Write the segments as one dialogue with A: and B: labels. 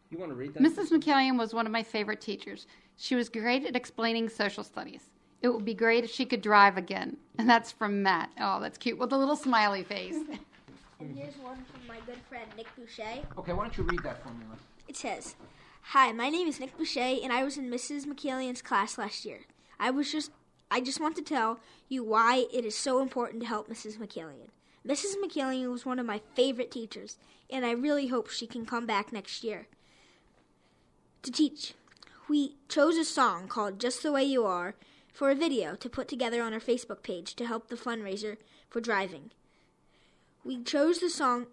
A: You want to read that?
B: Mrs. McCallion was one of my favorite teachers. She was great at explaining social studies. It would be great if she could drive again. And that's from Matt. Oh, that's cute, with a little smiley face.
C: And here's one from my good friend, Nick Boucher.
A: Okay, why don't you read that for me?
C: It says, "Hi, my name is Nick Boucher, and I was in Mrs. McCallion's class last year. I just want to tell you why it is so important to help Mrs. McCallion. Mrs. McCallion was one of my favorite teachers, and I really hope she can come back next year to teach. We chose a song called Just the Way You Are for a video to put together on our Facebook page to help the fundraiser for driving. We chose the song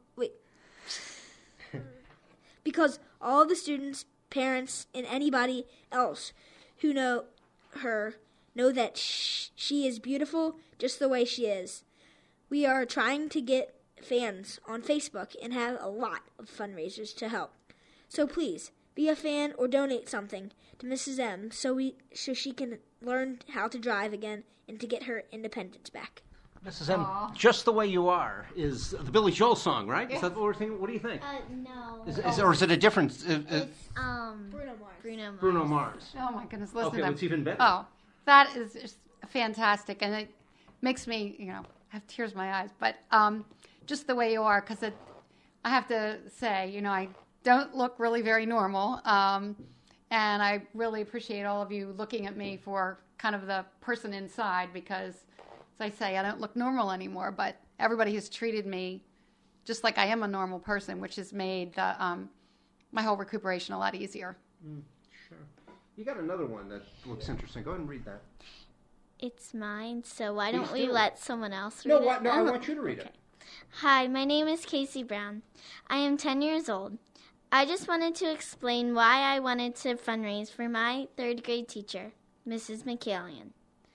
C: because all the students, parents, and anybody else who know her know that she is beautiful just the way she is. We are trying to get fans on Facebook and have a lot of fundraisers to help. So please, be a fan or donate something to Mrs. M so she can learn how to drive again and to get her independence back."
A: Mrs. M, Just the Way You Are is the Billy Joel song, right?
B: Yes.
A: Is that what we're thinking? What do you think?
D: No.
A: Or is it a different...
D: It's
A: Bruno Mars.
B: Oh, my goodness, listen
A: Okay,
B: to them.
A: what's even better?
B: Oh, that is just fantastic. And it makes me, have tears in my eyes. But Just the Way You Are, because I have to say, I don't look really very normal. And I really appreciate all of you looking at me for kind of the person inside, because, as I say, I don't look normal anymore. But everybody has treated me just like I am a normal person, which has made my whole recuperation a lot easier.
A: Sure. You got another one that looks interesting. Go ahead and read that.
D: It's mine, so why don't
A: Please
D: we
A: do.
D: let someone else read it?
A: No, I want you to read it.
D: Hi, my name is Casey Brown. I am 10 years old. I just wanted to explain why I wanted to fundraise for my third grade teacher, Mrs. McCallion.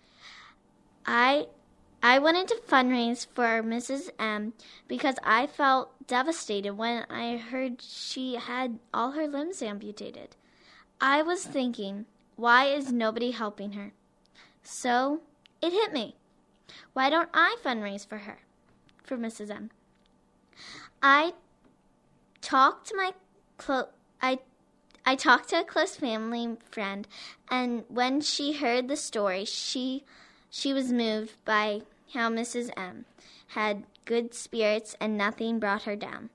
D: I wanted to fundraise for Mrs. M because I felt devastated when I heard she had all her limbs amputated. I was thinking, why is nobody helping her? So it hit me. Why don't I fundraise for her, for Mrs. M? I talked to a close family friend, and when she heard the story, she was moved by how Mrs. M had good spirits and nothing brought her down.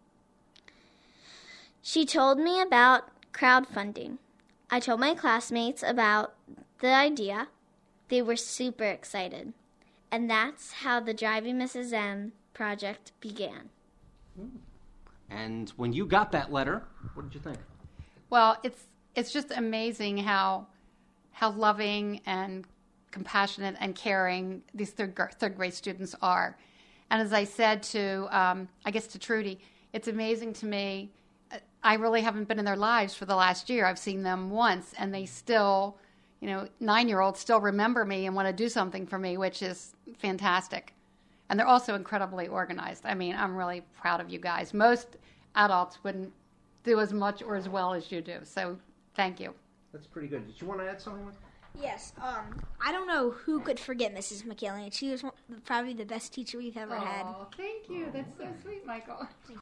D: She told me about crowdfunding. I told my classmates about the idea. They were super excited. And that's how the Driving Mrs. M project began.
A: And when you got that letter, what did you think?
B: Well, it's just amazing how loving and compassionate and caring these third grade students are. And as I said to, to Trudy, it's amazing to me. I really haven't been in their lives for the last year. I've seen them once, and they still, 9-year-olds still remember me and want to do something for me, which is fantastic. And they're also incredibly organized. I mean, I'm really proud of you guys. Most adults wouldn't do as much or as well as you do. So thank you.
A: That's pretty good. Did you want to add something?
C: Yes, I don't know who could forget Mrs. McCallion. She was probably the best teacher we've ever had.
B: Oh, thank you. That's so sweet, Michael.